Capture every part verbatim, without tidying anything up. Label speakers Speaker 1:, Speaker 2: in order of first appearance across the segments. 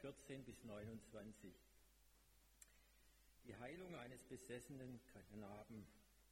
Speaker 1: vierzehn bis neunundzwanzig. Die Heilung eines besessenen Knaben.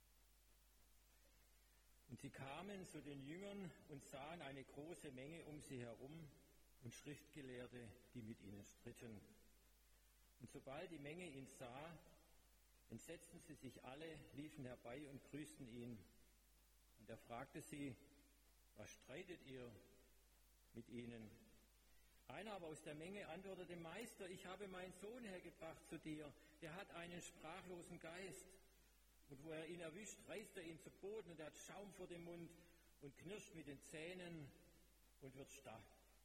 Speaker 1: Und sie kamen zu den Jüngern und sahen eine große Menge um sie herum und Schriftgelehrte, die mit ihnen stritten. Und sobald die Menge ihn sah, entsetzten sie sich alle, liefen herbei und grüßten ihn. Und er fragte sie: Was streitet ihr mit ihnen? Einer aber aus der Menge antwortete: Meister, ich habe meinen Sohn hergebracht zu dir, der hat einen sprachlosen Geist. Und wo er ihn erwischt, reißt er ihn zu Boden und er hat Schaum vor dem Mund und knirscht mit den Zähnen und wird starr.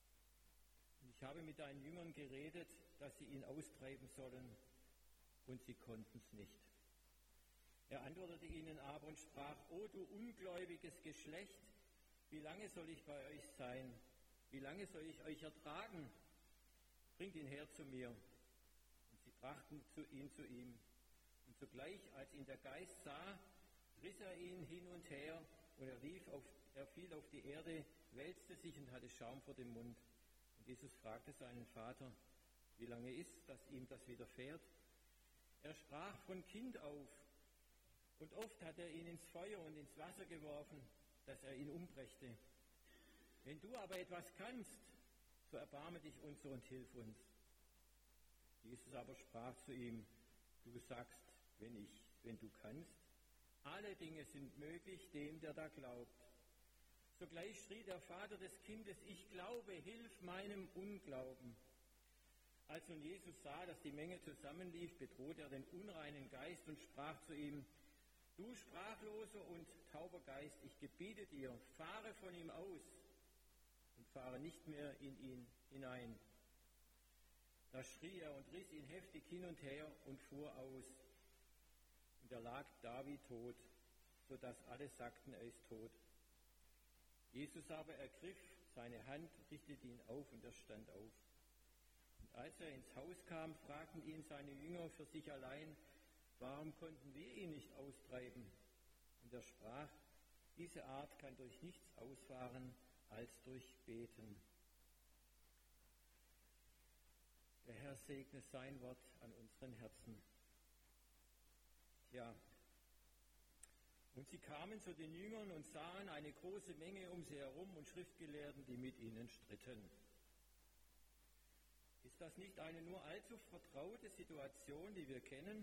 Speaker 1: Und ich habe mit deinen Jüngern geredet, dass sie ihn austreiben sollen, und sie konnten es nicht. Er antwortete ihnen aber und sprach: O du ungläubiges Geschlecht, wie lange soll ich bei euch sein? Wie lange soll ich euch ertragen? Bringt ihn her zu mir. Und sie brachten zu ihn zu ihm. Und sogleich, als ihn der Geist sah, riss er ihn hin und her, und er, lief auf, er fiel auf die Erde, wälzte sich und hatte Schaum vor dem Mund. Und Jesus fragte seinen Vater: Wie lange ist es, dass ihm das widerfährt? Er sprach: Von Kind auf. Und oft hat er ihn ins Feuer und ins Wasser geworfen, dass er ihn umbrächte. Wenn du aber etwas kannst, so erbarme dich unser und hilf uns. Jesus aber sprach zu ihm: Du sagst, wenn ich, wenn du kannst, alle Dinge sind möglich dem, der da glaubt. Sogleich schrie der Vater des Kindes: Ich glaube, hilf meinem Unglauben. Als nun Jesus sah, dass die Menge zusammenlief, bedrohte er den unreinen Geist und sprach zu ihm: Du sprachloser und tauber Geist, ich gebiete dir, fahre von ihm aus und fahre nicht mehr in ihn hinein. Da schrie er und riss ihn heftig hin und her und fuhr aus. Und er lag da wie tot, so dass alle sagten, er ist tot. Jesus aber ergriff seine Hand, richtete ihn auf und er stand auf. Und als er ins Haus kam, fragten ihn seine Jünger für sich allein: Warum konnten wir ihn nicht austreiben? Und er sprach: Diese Art kann durch nichts ausfahren als durch Beten. Der Herr segne sein Wort an unseren Herzen. Ja, und sie kamen zu den Jüngern und sahen eine große Menge um sie herum und Schriftgelehrten, die mit ihnen stritten. Ist das nicht eine nur allzu vertraute Situation, die wir kennen?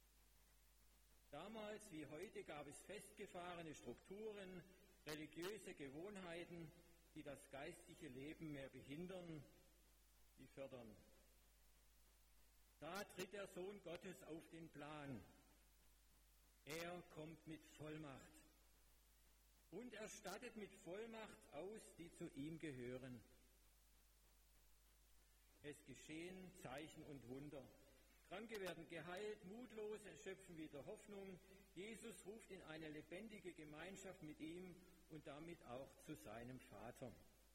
Speaker 1: Damals wie heute gab es festgefahrene Strukturen, religiöse Gewohnheiten, die das geistliche Leben mehr behindern wie fördern. Da tritt der Sohn Gottes auf den Plan. Er kommt mit Vollmacht und er stattet mit Vollmacht aus, die zu ihm gehören. Es geschehen Zeichen und Wunder. Kranke werden geheilt, Mutlose schöpfen wieder Hoffnung. Jesus ruft in eine lebendige Gemeinschaft mit ihm und damit auch zu seinem Vater.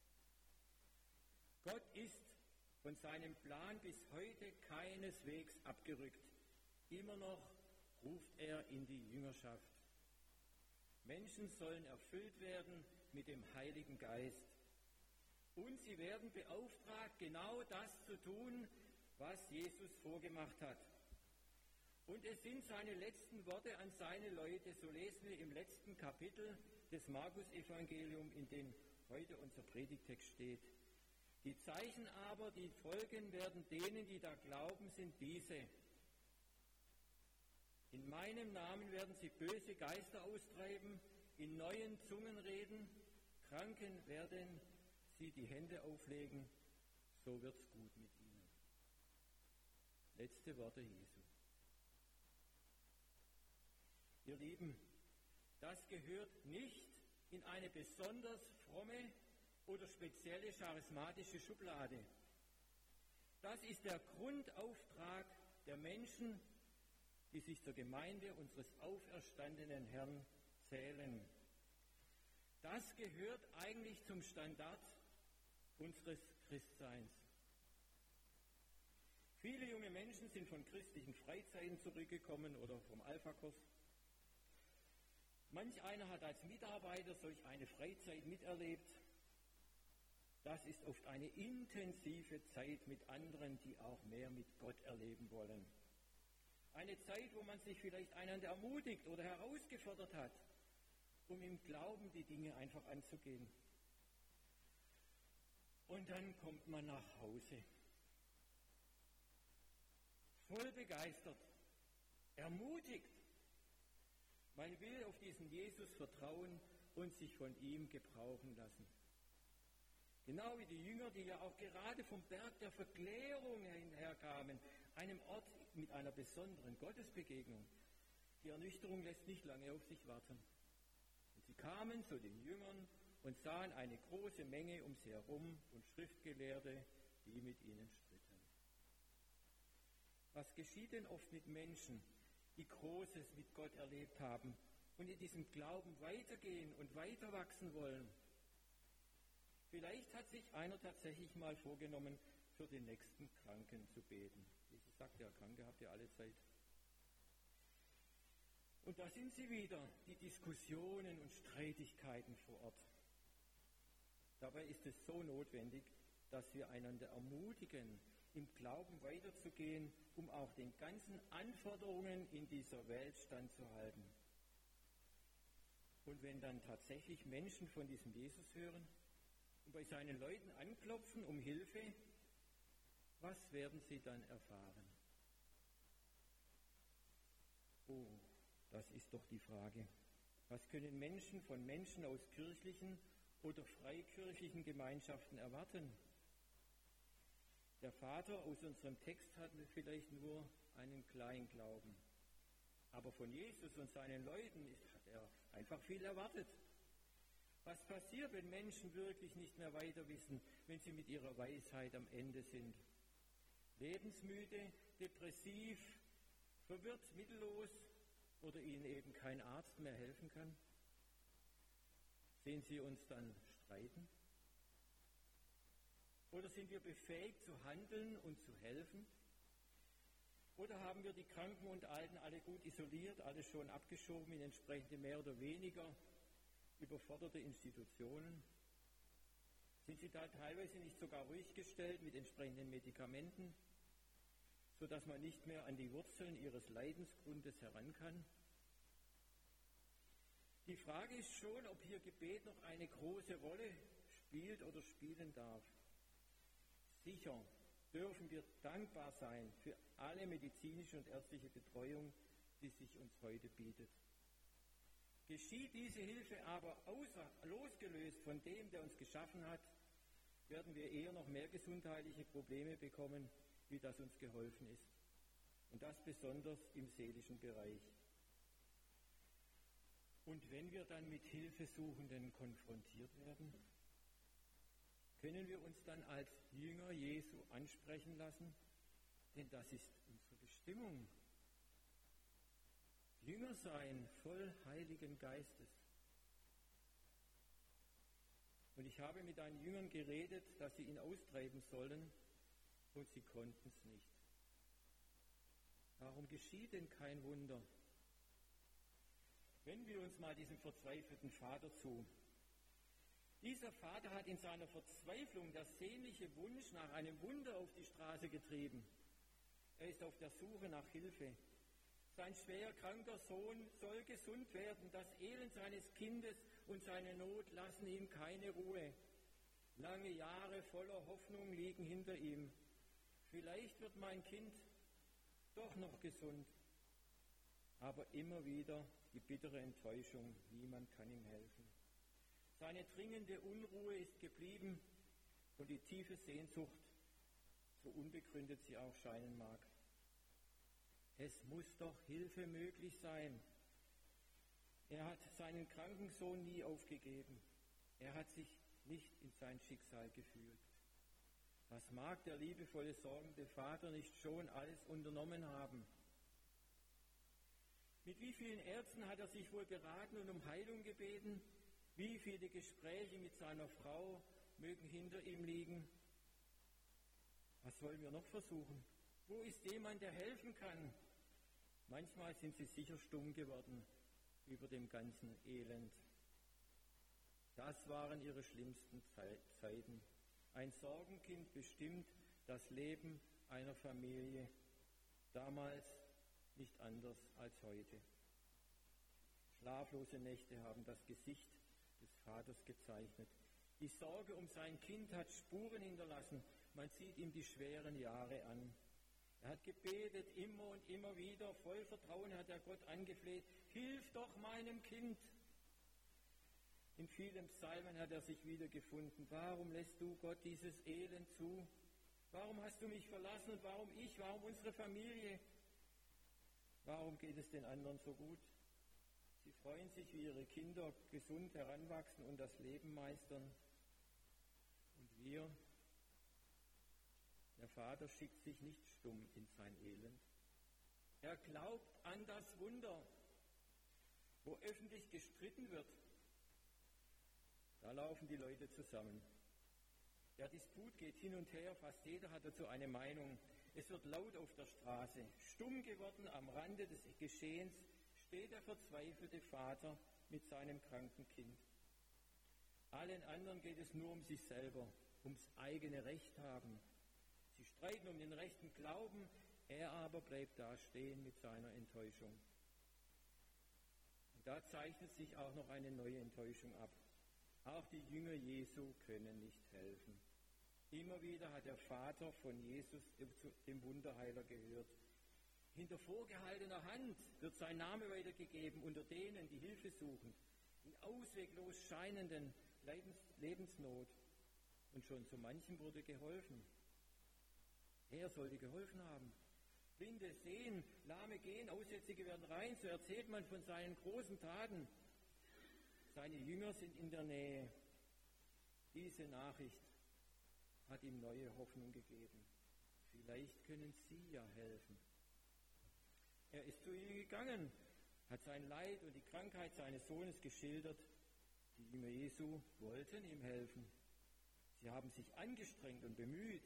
Speaker 1: Gott ist von seinem Plan bis heute keineswegs abgerückt. Immer noch ruft er in die Jüngerschaft. Menschen sollen erfüllt werden mit dem Heiligen Geist. Und sie werden beauftragt, genau das zu tun, was Jesus vorgemacht hat. Und es sind seine letzten Worte an seine Leute, so lesen wir im letzten Kapitel des Markus-Evangeliums, in dem heute unser Predigtext steht. Die Zeichen aber, die folgen werden denen, die da glauben, sind diese. In meinem Namen werden sie böse Geister austreiben, in neuen Zungen reden, Kranken werden sie die Hände auflegen, so wird's gut mit ihnen. Letzte Worte Jesu. Ihr Lieben, das gehört nicht in eine besonders fromme oder spezielle charismatische Schublade. Das ist der Grundauftrag der Menschen, die sich zur Gemeinde unseres auferstandenen Herrn zählen. Das gehört eigentlich zum Standard unseres Christseins. Viele junge Menschen sind von christlichen Freizeiten zurückgekommen oder vom Alpha-Kurs. Manch einer hat als Mitarbeiter solch eine Freizeit miterlebt. Das ist oft eine intensive Zeit mit anderen, die auch mehr mit Gott erleben wollen. Eine Zeit, wo man sich vielleicht einander ermutigt oder herausgefordert hat, um im Glauben die Dinge einfach anzugehen. Und dann kommt man nach Hause. Voll begeistert, ermutigt. Man will auf diesen Jesus vertrauen und sich von ihm gebrauchen lassen. Genau wie die Jünger, die ja auch gerade vom Berg der Verklärung herkamen, einem Ort mit einer besonderen Gottesbegegnung. Die Ernüchterung lässt nicht lange auf sich warten. Und sie kamen zu den Jüngern und sahen eine große Menge um sie herum und Schriftgelehrte, die mit ihnen stritten. Was geschieht denn oft mit Menschen, die Großes mit Gott erlebt haben und in diesem Glauben weitergehen und weiter wachsen wollen? Vielleicht hat sich einer tatsächlich mal vorgenommen, für den nächsten Kranken zu beten. Jesus sagt ja, Kranke habt ihr alle Zeit. Und da sind sie wieder, die Diskussionen und Streitigkeiten vor Ort. Dabei ist es so notwendig, dass wir einander ermutigen, im Glauben weiterzugehen, um auch den ganzen Anforderungen in dieser Welt standzuhalten. Und wenn dann tatsächlich Menschen von diesem Jesus hören und bei seinen Leuten anklopfen um Hilfe, was werden sie dann erfahren? Oh, das ist doch die Frage. Was können Menschen von Menschen aus kirchlichen oder freikirchlichen Gemeinschaften erwarten? Der Vater aus unserem Text hatte vielleicht nur einen Kleinglauben. Aber von Jesus und seinen Leuten hat er einfach viel erwartet. Was passiert, wenn Menschen wirklich nicht mehr weiter wissen, wenn sie mit ihrer Weisheit am Ende sind? Lebensmüde, depressiv, verwirrt, mittellos oder ihnen eben kein Arzt mehr helfen kann? Sehen sie uns dann streiten? Oder sind wir befähigt zu handeln und zu helfen? Oder haben wir die Kranken und Alten alle gut isoliert, alles schon abgeschoben in entsprechende mehr oder weniger überforderte Institutionen? Sind sie da teilweise nicht sogar ruhig gestellt mit entsprechenden Medikamenten, sodass man nicht mehr an die Wurzeln ihres Leidensgrundes heran kann? Die Frage ist schon, ob hier Gebet noch eine große Rolle spielt oder spielen darf. Sicher dürfen wir dankbar sein für alle medizinische und ärztliche Betreuung, die sich uns heute bietet. Geschieht diese Hilfe aber außer, losgelöst von dem, der uns geschaffen hat, werden wir eher noch mehr gesundheitliche Probleme bekommen, wie das uns geholfen ist. Und das besonders im seelischen Bereich. Und wenn wir dann mit Hilfesuchenden konfrontiert werden, können wir uns dann als Jünger Jesu ansprechen lassen? Denn das ist unsere Bestimmung. Jünger sein, voll Heiligen Geistes. Und ich habe mit einen Jüngern geredet, dass sie ihn austreiben sollen, und sie konnten es nicht. Warum geschieht denn kein Wunder? Wenden wir uns mal diesem verzweifelten Vater zu. Dieser Vater hat in seiner Verzweiflung der sehnliche Wunsch nach einem Wunder auf die Straße getrieben. Er ist auf der Suche nach Hilfe. Sein schwer kranker Sohn soll gesund werden. Das Elend seines Kindes und seine Not lassen ihm keine Ruhe. Lange Jahre voller Hoffnung liegen hinter ihm. Vielleicht wird mein Kind doch noch gesund. Aber immer wieder die bittere Enttäuschung, niemand kann ihm helfen. Seine dringende Unruhe ist geblieben und die tiefe Sehnsucht, so unbegründet sie auch scheinen mag. Es muss doch Hilfe möglich sein. Er hat seinen kranken Sohn nie aufgegeben. Er hat sich nicht in sein Schicksal gefügt. Was mag der liebevolle, sorgende Vater nicht schon alles unternommen haben? Mit wie vielen Ärzten hat er sich wohl beraten und um Heilung gebeten? Wie viele Gespräche mit seiner Frau mögen hinter ihm liegen? Was wollen wir noch versuchen? Wo ist jemand, der helfen kann? Manchmal sind sie sicher stumm geworden über dem ganzen Elend. Das waren ihre schlimmsten Zeiten. Ein Sorgenkind bestimmt das Leben einer Familie, damals nicht anders als heute. Schlaflose Nächte haben das Gesicht des Vaters gezeichnet. Die Sorge um sein Kind hat Spuren hinterlassen. Man sieht ihm die schweren Jahre an. Er hat gebetet, immer und immer wieder. Voll Vertrauen hat er Gott angefleht. Hilf doch meinem Kind. In vielen Psalmen hat er sich wiedergefunden. Warum lässt du, Gott, dieses Elend zu? Warum hast du mich verlassen und warum ich? Warum unsere Familie? Warum geht es den anderen so gut? Sie freuen sich, wie ihre Kinder gesund heranwachsen und das Leben meistern. Und wir, der Vater schickt sich nicht stumm in sein Elend. Er glaubt an das Wunder, wo öffentlich gestritten wird. Da laufen die Leute zusammen. Der Disput geht hin und her, fast jeder hat dazu eine Meinung. Es wird laut auf der Straße. Stumm geworden am Rande des Geschehens steht der verzweifelte Vater mit seinem kranken Kind. Allen anderen geht es nur um sich selber, ums eigene Recht haben. Sie streiten um den rechten Glauben, er aber bleibt da stehen mit seiner Enttäuschung. Und da zeichnet sich auch noch eine neue Enttäuschung ab. Auch die Jünger Jesu können nicht helfen. Immer wieder hat der Vater von Jesus, dem Wunderheiler, gehört. Hinter vorgehaltener Hand wird sein Name weitergegeben unter denen, die Hilfe suchen, in ausweglos scheinenden Lebensnot. Und schon so manchem wurde geholfen. Er sollte geholfen haben. Blinde sehen, Lahme gehen, Aussätzige werden rein, so erzählt man von seinen großen Taten. Seine Jünger sind in der Nähe. Diese Nachricht hat ihm neue Hoffnung gegeben. Vielleicht können Sie ja helfen. Er ist zu ihnen gegangen, hat sein Leid und die Krankheit seines Sohnes geschildert. Die Jünger Jesu wollten ihm helfen. Sie haben sich angestrengt und bemüht.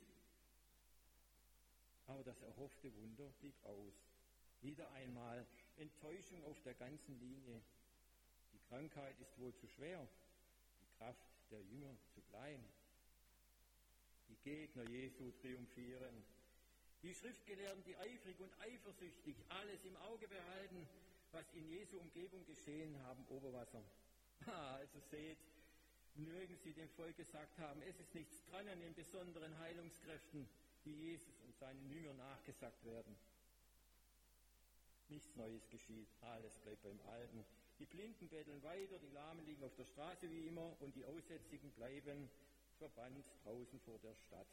Speaker 1: Aber das erhoffte Wunder blieb aus. Wieder einmal Enttäuschung auf der ganzen Linie. Die Krankheit ist wohl zu schwer, die Kraft der Jünger zu klein. Die Gegner Jesu triumphieren. Die Schriftgelehrten, die eifrig und eifersüchtig alles im Auge behalten, was in Jesu Umgebung geschehen, haben Oberwasser. Ah, also seht, mögen Sie dem Volk gesagt haben, es ist nichts dran an den besonderen Heilungskräften, die Jesus und seinen Jüngern nachgesagt werden. Nichts Neues geschieht, alles bleibt beim Alten. Die Blinden betteln weiter, die Lahmen liegen auf der Straße wie immer und die Aussätzigen bleiben verbannt draußen vor der Stadt.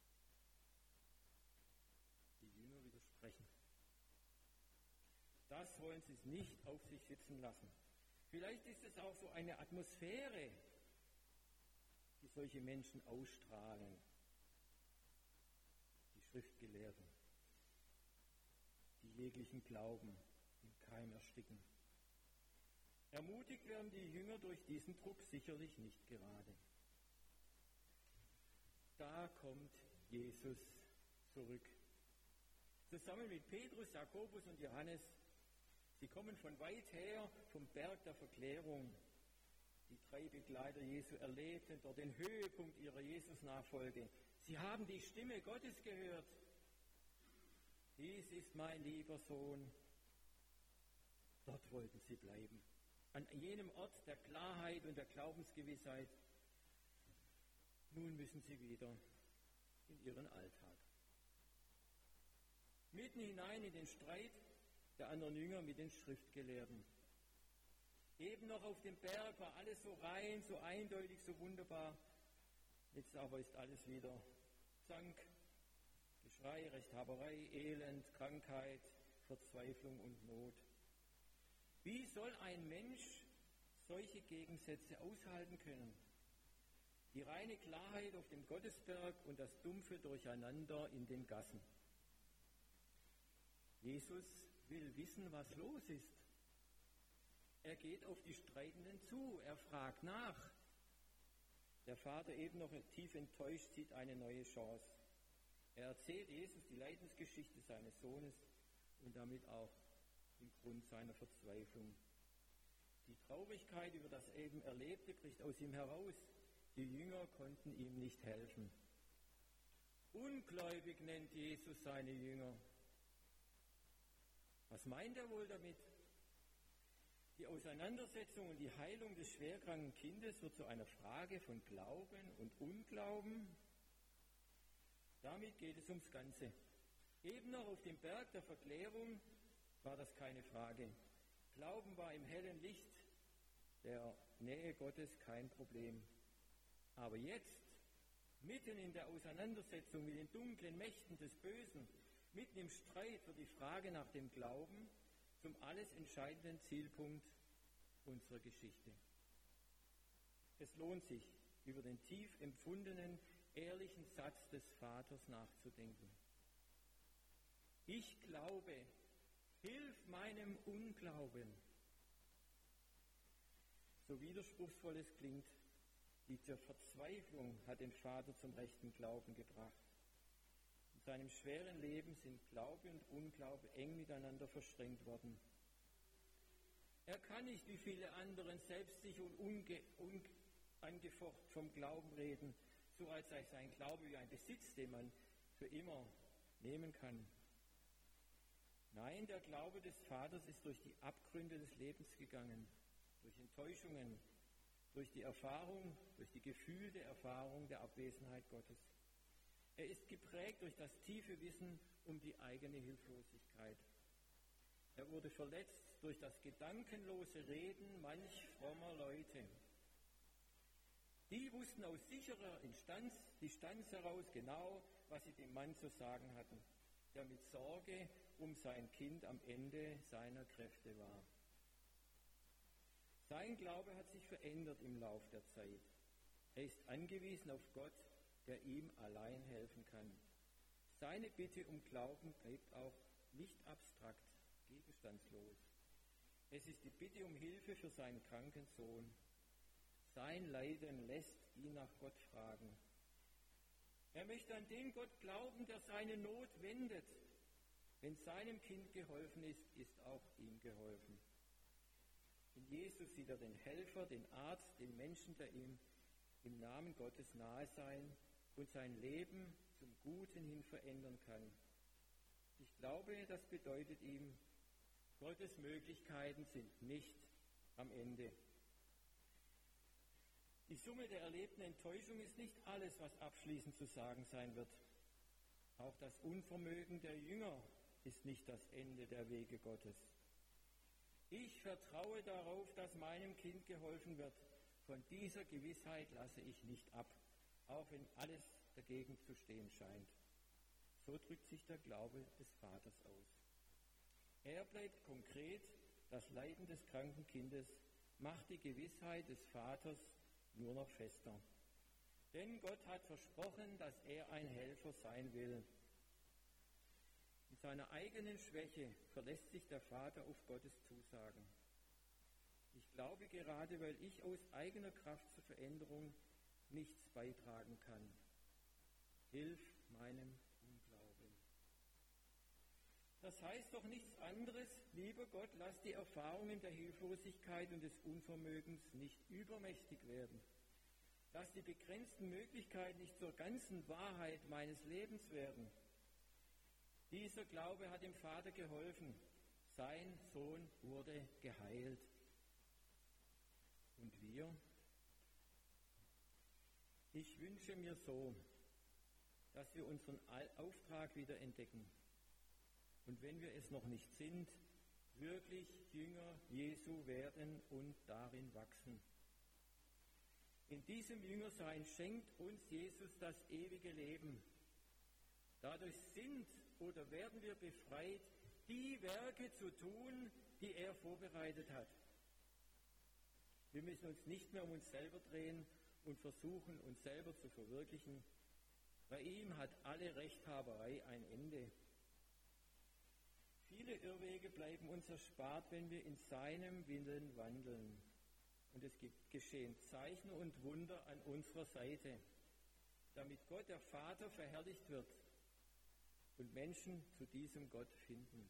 Speaker 1: Die Jünger widersprechen. Das wollen sie nicht auf sich sitzen lassen. Vielleicht ist es auch so eine Atmosphäre, die solche Menschen ausstrahlen. Die Schriftgelehrten, die jeglichen Glauben im Keim ersticken. Ermutigt werden die Jünger durch diesen Druck sicherlich nicht gerade. Da kommt Jesus zurück. Zusammen mit Petrus, Jakobus und Johannes. Sie kommen von weit her vom Berg der Verklärung. Die drei Begleiter Jesu erlebten dort den Höhepunkt ihrer Jesus-Nachfolge. Sie haben die Stimme Gottes gehört. Dies ist mein lieber Sohn. Dort wollten sie bleiben. An jenem Ort der Klarheit und der Glaubensgewissheit. Nun müssen sie wieder in ihren Alltag. Mitten hinein in den Streit der anderen Jünger mit den Schriftgelehrten. Eben noch auf dem Berg war alles so rein, so eindeutig, so wunderbar. Jetzt aber ist alles wieder Zank, Geschrei, Rechthaberei, Elend, Krankheit, Verzweiflung und Not. Wie soll ein Mensch solche Gegensätze aushalten können? Die reine Klarheit auf dem Gottesberg und das dumpfe Durcheinander in den Gassen. Jesus will wissen, was los ist. Er geht auf die Streitenden zu, er fragt nach. Der Vater, eben noch tief enttäuscht, sieht eine neue Chance. Er erzählt Jesus die Leidensgeschichte seines Sohnes und damit auch den Grund seiner Verzweiflung. Die Traurigkeit über das eben Erlebte bricht aus ihm heraus. Die Jünger konnten ihm nicht helfen. Ungläubig nennt Jesus seine Jünger. Was meint er wohl damit? Die Auseinandersetzung und die Heilung des schwerkranken Kindes wird zu einer Frage von Glauben und Unglauben. Damit geht es ums Ganze. Eben noch auf dem Berg der Verklärung war das keine Frage. Glauben war im hellen Licht der Nähe Gottes kein Problem. Aber jetzt, mitten in der Auseinandersetzung mit den dunklen Mächten des Bösen, mitten im Streit wird die Frage nach dem Glauben zum alles entscheidenden Zielpunkt unserer Geschichte. Es lohnt sich, über den tief empfundenen, ehrlichen Satz des Vaters nachzudenken. Ich glaube, hilf meinem Unglauben. So widerspruchsvoll es klingt, die zur Verzweiflung hat den Vater zum rechten Glauben gebracht. In seinem schweren Leben sind Glaube und Unglaube eng miteinander verschränkt worden. Er kann nicht wie viele anderen selbstig und unge, unangefochten vom Glauben reden, so als sei sein Glaube wie ein Besitz, den man für immer nehmen kann. Nein, der Glaube des Vaters ist durch die Abgründe des Lebens gegangen, durch Enttäuschungen, durch die Erfahrung, durch die gefühlte Erfahrung der Abwesenheit Gottes. Er ist geprägt durch das tiefe Wissen um die eigene Hilflosigkeit. Er wurde verletzt durch das gedankenlose Reden manch frommer Leute. Die wussten aus sicherer Instanz, Distanz heraus genau, was sie dem Mann zu sagen hatten, der mit Sorge um sein Kind am Ende seiner Kräfte war. Sein Glaube hat sich verändert im Lauf der Zeit. Er ist angewiesen auf Gott, der ihm allein helfen kann. Seine Bitte um Glauben bleibt auch nicht abstrakt, gegenstandslos. Es ist die Bitte um Hilfe für seinen kranken Sohn. Sein Leiden lässt ihn nach Gott fragen. Er möchte an den Gott glauben, der seine Not wendet. Wenn seinem Kind geholfen ist, ist auch ihm geholfen. In Jesus sieht er den Helfer, den Arzt, den Menschen, der ihm im Namen Gottes nahe sein und sein Leben zum Guten hin verändern kann. Ich glaube, das bedeutet ihm, Gottes Möglichkeiten sind nicht am Ende. Die Summe der erlebten Enttäuschung ist nicht alles, was abschließend zu sagen sein wird. Auch das Unvermögen der Jünger ist nicht das Ende der Wege Gottes. Ich vertraue darauf, dass meinem Kind geholfen wird. Von dieser Gewissheit lasse ich nicht ab, auch wenn alles dagegen zu stehen scheint. So drückt sich der Glaube des Vaters aus. Er bleibt konkret, das Leiden des kranken Kindes macht die Gewissheit des Vaters nur noch fester. Denn Gott hat versprochen, dass er ein Helfer sein will. In seiner eigenen Schwäche verlässt sich der Vater auf Gottes Zusagen. Ich glaube gerade, weil ich aus eigener Kraft zur Veränderung nichts beitragen kann. Hilf meinem Unglauben. Das heißt doch nichts anderes, lieber Gott, lass die Erfahrungen der Hilflosigkeit und des Unvermögens nicht übermächtig werden. Lass die begrenzten Möglichkeiten nicht zur ganzen Wahrheit meines Lebens werden. Dieser Glaube hat dem Vater geholfen. Sein Sohn wurde geheilt. Und wir? Ich wünsche mir so, dass wir unseren Auftrag wieder entdecken. Und wenn wir es noch nicht sind, wirklich Jünger Jesu werden und darin wachsen. In diesem Jüngersein schenkt uns Jesus das ewige Leben. Dadurch sind oder werden wir befreit, die Werke zu tun, die er vorbereitet hat. Wir müssen uns nicht mehr um uns selber drehen und versuchen, uns selber zu verwirklichen. Bei ihm hat alle Rechthaberei ein Ende. Viele Irrwege bleiben uns erspart, wenn wir in seinem Willen wandeln. Und es gibt geschehen Zeichen und Wunder an unserer Seite, damit Gott, der Vater, verherrlicht wird und Menschen zu diesem Gott finden.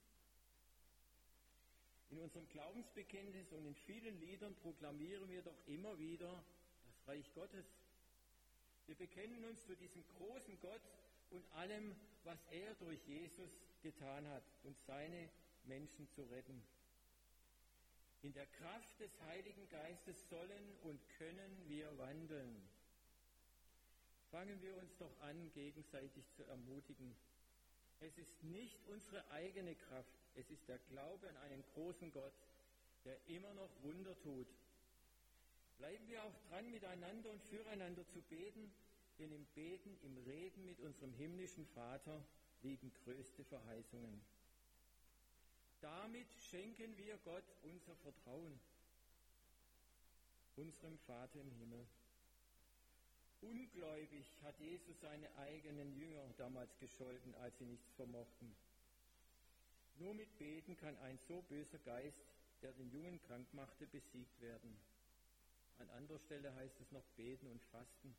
Speaker 1: In unserem Glaubensbekenntnis und in vielen Liedern proklamieren wir doch immer wieder das Reich Gottes. Wir bekennen uns zu diesem großen Gott und allem, was er durch Jesus getan hat, uns seine Menschen zu retten. In der Kraft des Heiligen Geistes sollen und können wir wandeln. Fangen wir uns doch an, gegenseitig zu ermutigen. Es ist nicht unsere eigene Kraft, es ist der Glaube an einen großen Gott, der immer noch Wunder tut. Bleiben wir auch dran, miteinander und füreinander zu beten, denn im Beten, im Reden mit unserem himmlischen Vater liegen größte Verheißungen. Damit schenken wir Gott unser Vertrauen, unserem Vater im Himmel. Ungläubig hat Jesus seine eigenen Jünger damals gescholten, als sie nichts vermochten. Nur mit Beten kann ein so böser Geist, der den Jungen krank machte, besiegt werden. An anderer Stelle heißt es noch beten und fasten.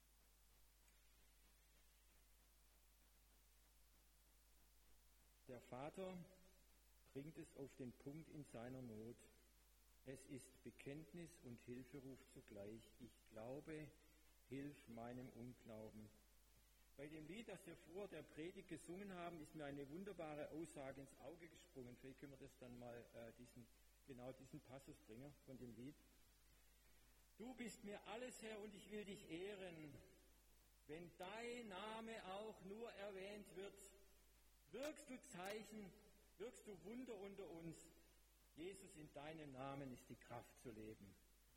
Speaker 1: Der Vater bringt es auf den Punkt in seiner Not. Es ist Bekenntnis und Hilferuf zugleich. Ich glaube, hilf meinem Unglauben. Bei dem Lied, das wir vor der Predigt gesungen haben, ist mir eine wunderbare Aussage ins Auge gesprungen. Vielleicht können wir das dann mal, äh, diesen, genau diesen Passus bringen von dem Lied. Du bist mir alles, Herr, und ich will dich ehren. Wenn dein Name auch nur erwähnt wird, wirkst du Zeichen, wirkst du Wunder unter uns. Jesus, in deinem Namen ist die Kraft zu leben.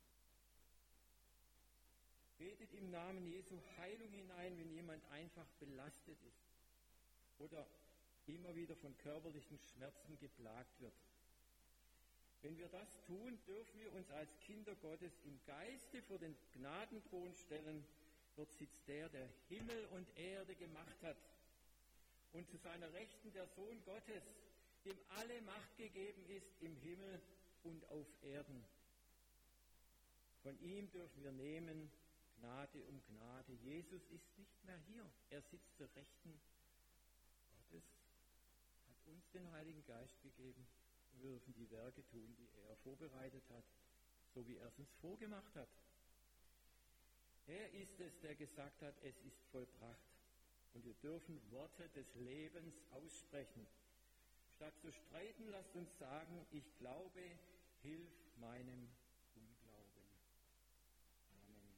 Speaker 1: Betet im Namen Jesu Heilung hinein, wenn jemand einfach belastet ist oder immer wieder von körperlichen Schmerzen geplagt wird. Wenn wir das tun, dürfen wir uns als Kinder Gottes im Geiste vor den Gnadenthron stellen. Dort sitzt der, der Himmel und Erde gemacht hat. Und zu seiner Rechten der Sohn Gottes, dem alle Macht gegeben ist im Himmel und auf Erden. Von ihm dürfen wir nehmen Gnade um Gnade. Jesus ist nicht mehr hier. Er sitzt zur Rechten Gottes, hat uns den Heiligen Geist gegeben. Wir dürfen die Werke tun, die er vorbereitet hat, so wie er es uns vorgemacht hat. Er ist es, der gesagt hat, es ist vollbracht. Und wir dürfen Worte des Lebens aussprechen. Statt zu streiten, lasst uns sagen, ich glaube, hilf meinem Unglauben. Amen.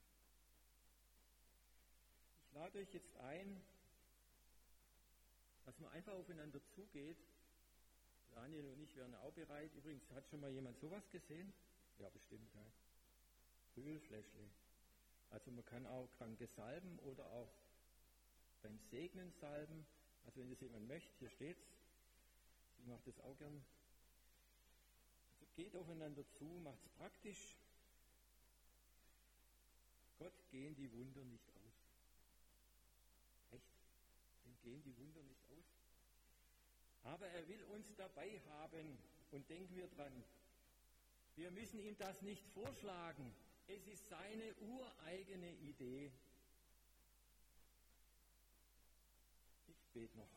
Speaker 1: Ich lade euch jetzt ein, dass man einfach aufeinander zugeht. Daniel und ich wären auch bereit. Übrigens, hat schon mal jemand sowas gesehen? Ja, bestimmt. Ja. Ölfläschle. Also man kann auch Kranke salben oder auch beim Segnen salben. Also wenn das jemand möchte, hier steht's. Ich mache das auch gern. Also geht aufeinander zu, macht es praktisch. Gott gehen die Wunder nicht aus. Echt? Dem gehen die Wunder nicht aus. Aber er will uns dabei haben. Und denken wir dran, wir müssen ihm das nicht vorschlagen. Es ist seine ureigene Idee. Ich bete noch.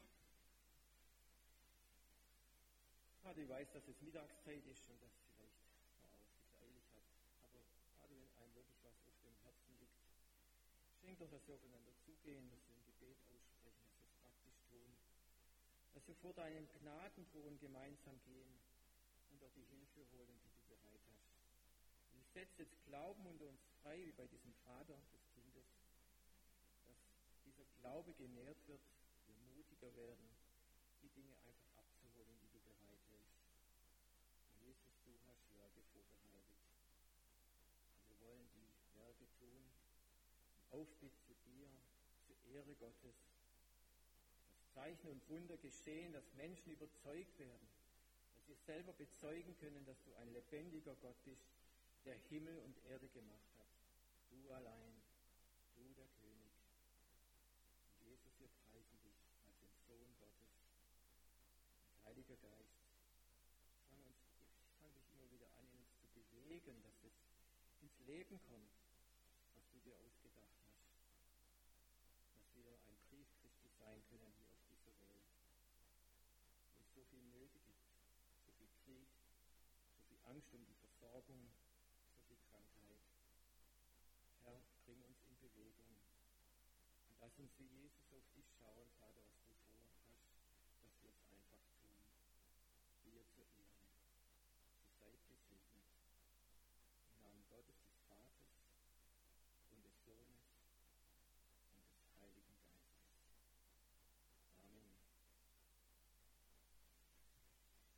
Speaker 1: Vater, ich weiß, dass es Mittagszeit ist und dass vielleicht man auch sich eilig hat. Aber Vater, wenn einem wirklich was auf dem Herzen liegt, schenk doch, dass wir aufeinander zugehen, dass wir ein Gebet aussprechen, dass wir es praktisch tun. Dass wir vor deinem Gnadenthron gemeinsam gehen und dort die Hilfe holen, die du bereit hast. Und ich setze jetzt Glauben unter uns frei, wie bei diesem Vater des Kindes, dass dieser Glaube genährt wird, wir mutiger werden, die Dinge einfach abzuholen, die du bereithältst. Und Jesus, du hast Werke vorbereitet. Und wir wollen die Werke tun, im Aufblick zu dir, zur Ehre Gottes, Zeichen und Wunder geschehen, dass Menschen überzeugt werden, dass sie selber bezeugen können, dass du ein lebendiger Gott bist, der Himmel und Erde gemacht hat. Du allein, du der König. Und Jesus, wir preisen dich als den Sohn Gottes. Und Heiliger Geist, fang, uns, fang dich immer wieder an, in uns zu bewegen, dass es ins Leben kommt, was du dir ausgedacht hast. Dass wir ein Brief Christi sein können hier auf dieser Welt, wo es so viel Nöte gibt, so viel Krieg, so viel Angst um die Versorgung, so viel Krankheit. Herr, bring uns in Bewegung. Und Lass uns wie Jesus auf dich schauen, Vater, aus